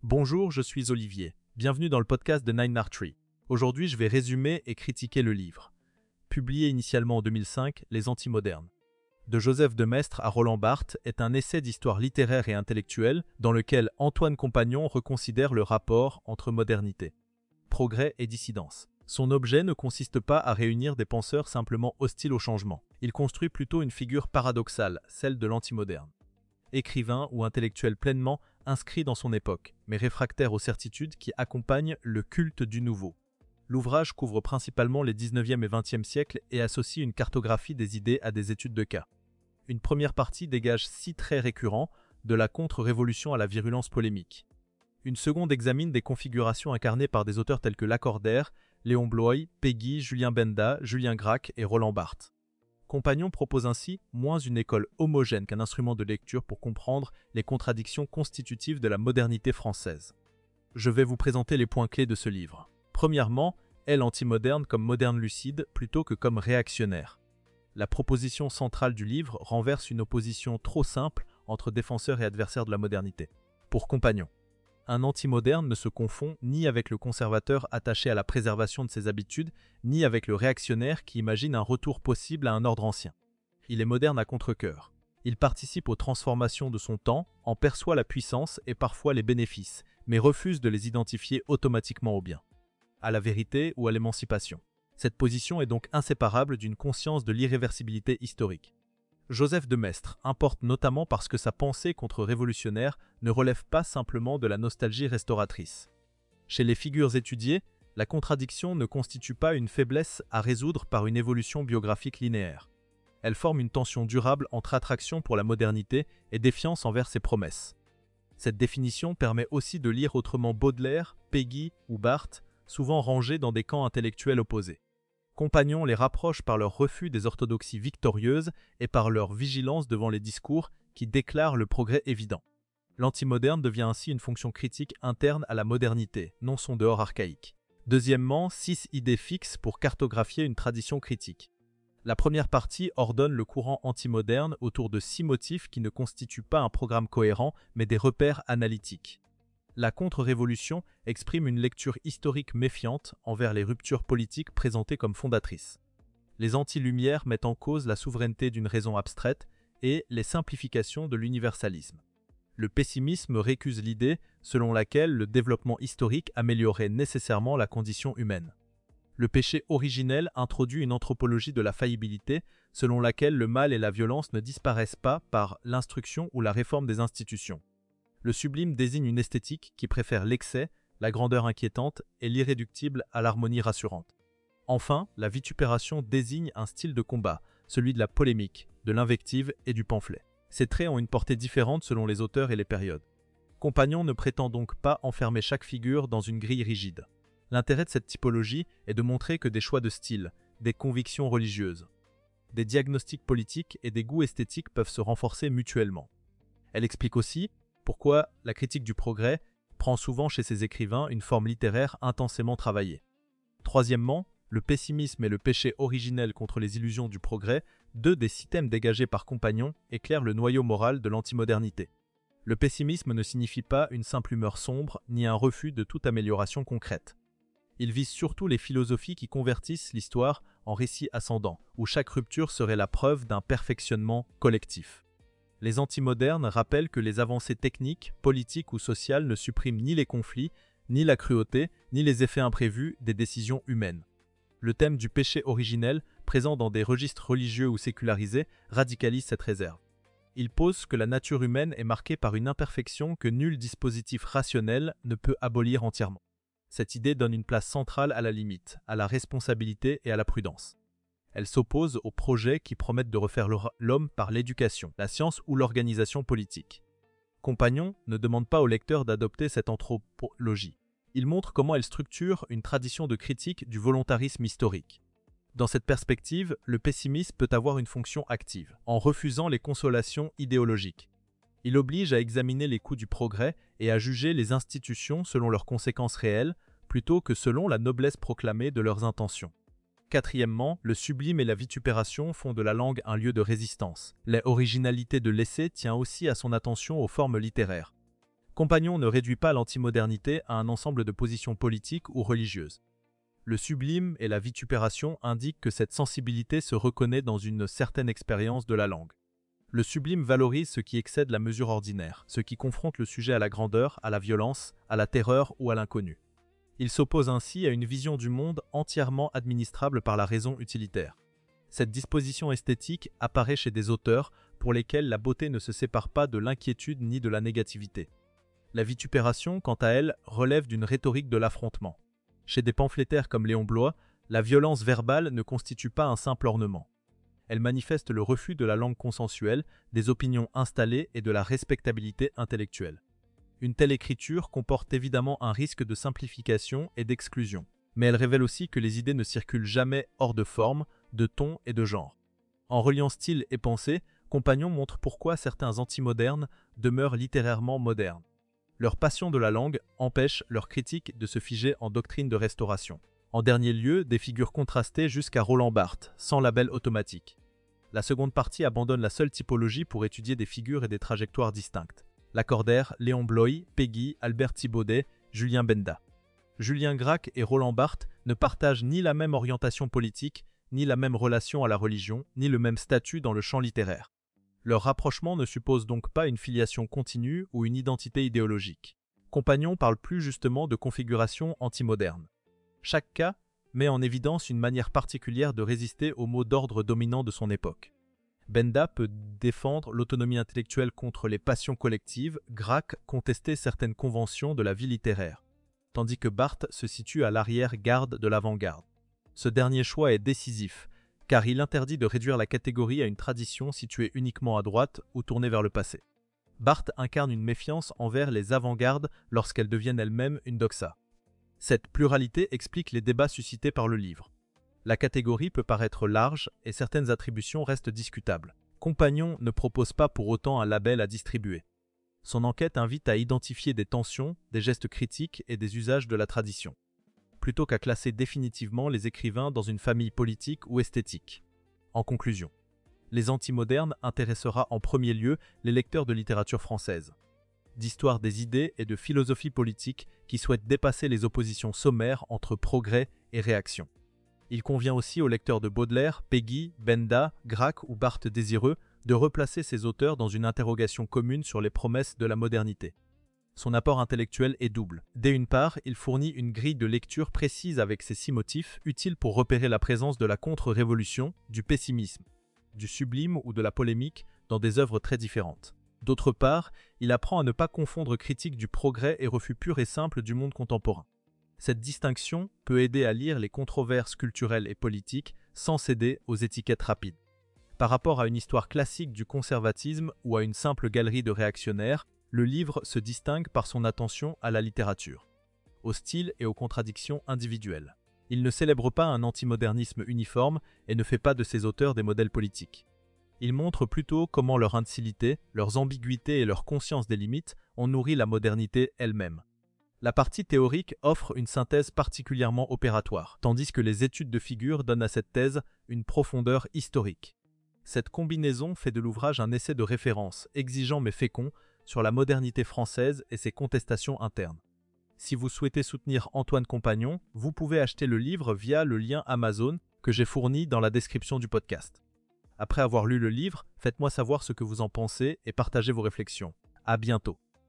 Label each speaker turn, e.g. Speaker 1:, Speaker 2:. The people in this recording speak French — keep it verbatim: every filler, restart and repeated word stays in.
Speaker 1: Bonjour, je suis Olivier. Bienvenue dans le podcast de Nine Art Tree. Aujourd'hui, je vais résumer et critiquer le livre. Publié initialement en deux mille cinq, Les Antimodernes. De Joseph de Maistre à Roland Barthes est un essai d'histoire littéraire et intellectuelle dans lequel Antoine Compagnon reconsidère le rapport entre modernité, progrès et dissidence. Son objet ne consiste pas à réunir des penseurs simplement hostiles au changement. Il construit plutôt une figure paradoxale, celle de l'antimoderne. Écrivain ou intellectuel pleinement inscrit dans son époque, mais réfractaire aux certitudes qui accompagnent le culte du nouveau. L'ouvrage couvre principalement les dix-neuvième et vingtième siècles et associe une cartographie des idées à des études de cas. Une première partie dégage six traits récurrents, de la contre-révolution à la virulence polémique. Une seconde examine des configurations incarnées par des auteurs tels que Lacordaire, Léon Bloy, Péguy, Julien Benda, Julien Gracq et Roland Barthes. Compagnon propose ainsi moins une école homogène qu'un instrument de lecture pour comprendre les contradictions constitutives de la modernité française. Je vais vous présenter les points clés de ce livre. Premièrement, est l'antimoderne comme moderne lucide plutôt que comme réactionnaire. La proposition centrale du livre renverse une opposition trop simple entre défenseurs et adversaires de la modernité. Pour Compagnon, un antimoderne ne se confond ni avec le conservateur attaché à la préservation de ses habitudes, ni avec le réactionnaire qui imagine un retour possible à un ordre ancien. Il est moderne à contre-cœur. Il participe aux transformations de son temps, en perçoit la puissance et parfois les bénéfices, mais refuse de les identifier automatiquement au bien, à la vérité ou à l'émancipation. Cette position est donc inséparable d'une conscience de l'irréversibilité historique. Joseph de Maistre importe notamment parce que sa pensée contre-révolutionnaire ne relève pas simplement de la nostalgie restauratrice. Chez les figures étudiées, la contradiction ne constitue pas une faiblesse à résoudre par une évolution biographique linéaire. Elle forme une tension durable entre attraction pour la modernité et défiance envers ses promesses. Cette définition permet aussi de lire autrement Baudelaire, Péguy ou Barthes, souvent rangés dans des camps intellectuels opposés. Compagnon les rapproche par leur refus des orthodoxies victorieuses et par leur vigilance devant les discours qui déclarent le progrès évident. L'antimoderne devient ainsi une fonction critique interne à la modernité, non son dehors archaïque. Deuxièmement, six idées fixes pour cartographier une tradition critique. La première partie ordonne le courant antimoderne autour de six motifs qui ne constituent pas un programme cohérent, mais des repères analytiques. La contre-révolution exprime une lecture historique méfiante envers les ruptures politiques présentées comme fondatrices. Les anti-lumières mettent en cause la souveraineté d'une raison abstraite et les simplifications de l'universalisme. Le pessimisme récuse l'idée selon laquelle le développement historique améliorait nécessairement la condition humaine. Le péché originel introduit une anthropologie de la faillibilité selon laquelle le mal et la violence ne disparaissent pas par l'instruction ou la réforme des institutions. Le sublime désigne une esthétique qui préfère l'excès, la grandeur inquiétante et l'irréductible à l'harmonie rassurante. Enfin, la vitupération désigne un style de combat, celui de la polémique, de l'invective et du pamphlet. Ces traits ont une portée différente selon les auteurs et les périodes. Compagnon ne prétend donc pas enfermer chaque figure dans une grille rigide. L'intérêt de cette typologie est de montrer que des choix de style, des convictions religieuses, des diagnostics politiques et des goûts esthétiques peuvent se renforcer mutuellement. Elle explique aussi pourquoi la critique du progrès prend souvent chez ces écrivains une forme littéraire intensément travaillée. Troisièmement, le pessimisme et le péché originel contre les illusions du progrès, deux des six thèmes dégagés par Compagnon, éclairent le noyau moral de l'antimodernité. Le pessimisme ne signifie pas une simple humeur sombre, ni un refus de toute amélioration concrète. Il vise surtout les philosophies qui convertissent l'histoire en récit ascendant, où chaque rupture serait la preuve d'un perfectionnement collectif. Les antimodernes rappellent que les avancées techniques, politiques ou sociales ne suppriment ni les conflits, ni la cruauté, ni les effets imprévus des décisions humaines. Le thème du péché originel, présent dans des registres religieux ou sécularisés, radicalise cette réserve. Il pose que la nature humaine est marquée par une imperfection que nul dispositif rationnel ne peut abolir entièrement. Cette idée donne une place centrale à la limite, à la responsabilité et à la prudence. Elle s'oppose aux projets qui promettent de refaire l'homme par l'éducation, la science ou l'organisation politique. Compagnon ne demande pas au lecteur d'adopter cette anthropologie. Il montre comment elle structure une tradition de critique du volontarisme historique. Dans cette perspective, le pessimisme peut avoir une fonction active, en refusant les consolations idéologiques. Il oblige à examiner les coûts du progrès et à juger les institutions selon leurs conséquences réelles, plutôt que selon la noblesse proclamée de leurs intentions. Quatrièmement, le sublime et la vitupération font de la langue un lieu de résistance. L'originalité de l'essai tient aussi à son attention aux formes littéraires. Compagnon ne réduit pas l'antimodernité à un ensemble de positions politiques ou religieuses. Le sublime et la vitupération indiquent que cette sensibilité se reconnaît dans une certaine expérience de la langue. Le sublime valorise ce qui excède la mesure ordinaire, ce qui confronte le sujet à la grandeur, à la violence, à la terreur ou à l'inconnu. Il s'oppose ainsi à une vision du monde entièrement administrable par la raison utilitaire. Cette disposition esthétique apparaît chez des auteurs pour lesquels la beauté ne se sépare pas de l'inquiétude ni de la négativité. La vitupération, quant à elle, relève d'une rhétorique de l'affrontement. Chez des pamphlétaires comme Léon Bloy, la violence verbale ne constitue pas un simple ornement. Elle manifeste le refus de la langue consensuelle, des opinions installées et de la respectabilité intellectuelle. Une telle écriture comporte évidemment un risque de simplification et d'exclusion, mais elle révèle aussi que les idées ne circulent jamais hors de forme, de ton et de genre. En reliant style et pensée, Compagnon montre pourquoi certains antimodernes demeurent littérairement modernes. Leur passion de la langue empêche leur critique de se figer en doctrine de restauration. En dernier lieu, des figures contrastées jusqu'à Roland Barthes, sans label automatique. La seconde partie abandonne la seule typologie pour étudier des figures et des trajectoires distinctes. Lacordaire, Léon Bloy, Péguy, Albert Thibaudet, Julien Benda. Julien Gracq et Roland Barthes ne partagent ni la même orientation politique, ni la même relation à la religion, ni le même statut dans le champ littéraire. Leur rapprochement ne suppose donc pas une filiation continue ou une identité idéologique. Compagnon parle plus justement de configuration antimoderne. Chaque cas met en évidence une manière particulière de résister aux mots d'ordre dominants de son époque. Benda peut défendre l'autonomie intellectuelle contre les passions collectives, Gracq contester certaines conventions de la vie littéraire, tandis que Barthes se situe à l'arrière-garde de l'avant-garde. Ce dernier choix est décisif, car il interdit de réduire la catégorie à une tradition située uniquement à droite ou tournée vers le passé. Barthes incarne une méfiance envers les avant-gardes lorsqu'elles deviennent elles-mêmes une doxa. Cette pluralité explique les débats suscités par le livre. La catégorie peut paraître large et certaines attributions restent discutables. Compagnon ne propose pas pour autant un label à distribuer. Son enquête invite à identifier des tensions, des gestes critiques et des usages de la tradition, plutôt qu'à classer définitivement les écrivains dans une famille politique ou esthétique. En conclusion, Les Antimodernes intéressera en premier lieu les lecteurs de littérature française, d'histoire des idées et de philosophie politique qui souhaitent dépasser les oppositions sommaires entre progrès et réaction. Il convient aussi aux lecteurs de Baudelaire, Péguy, Benda, Gracq ou Barthes désireux de replacer ces auteurs dans une interrogation commune sur les promesses de la modernité. Son apport intellectuel est double. D'une part, il fournit une grille de lecture précise avec ses six motifs, utiles pour repérer la présence de la contre-révolution, du pessimisme, du sublime ou de la polémique dans des œuvres très différentes. D'autre part, il apprend à ne pas confondre critique du progrès et refus pur et simple du monde contemporain. Cette distinction peut aider à lire les controverses culturelles et politiques sans céder aux étiquettes rapides. Par rapport à une histoire classique du conservatisme ou à une simple galerie de réactionnaires, le livre se distingue par son attention à la littérature, au style et aux contradictions individuelles. Il ne célèbre pas un antimodernisme uniforme et ne fait pas de ses auteurs des modèles politiques. Il montre plutôt comment leur indicilité, leurs ambiguïtés et leur conscience des limites ont nourri la modernité elle-même. La partie théorique offre une synthèse particulièrement opératoire, tandis que les études de figure donnent à cette thèse une profondeur historique. Cette combinaison fait de l'ouvrage un essai de référence, exigeant mais fécond, sur la modernité française et ses contestations internes. Si vous souhaitez soutenir Antoine Compagnon, vous pouvez acheter le livre via le lien Amazon que j'ai fourni dans la description du podcast. Après avoir lu le livre, faites-moi savoir ce que vous en pensez et partagez vos réflexions. À bientôt.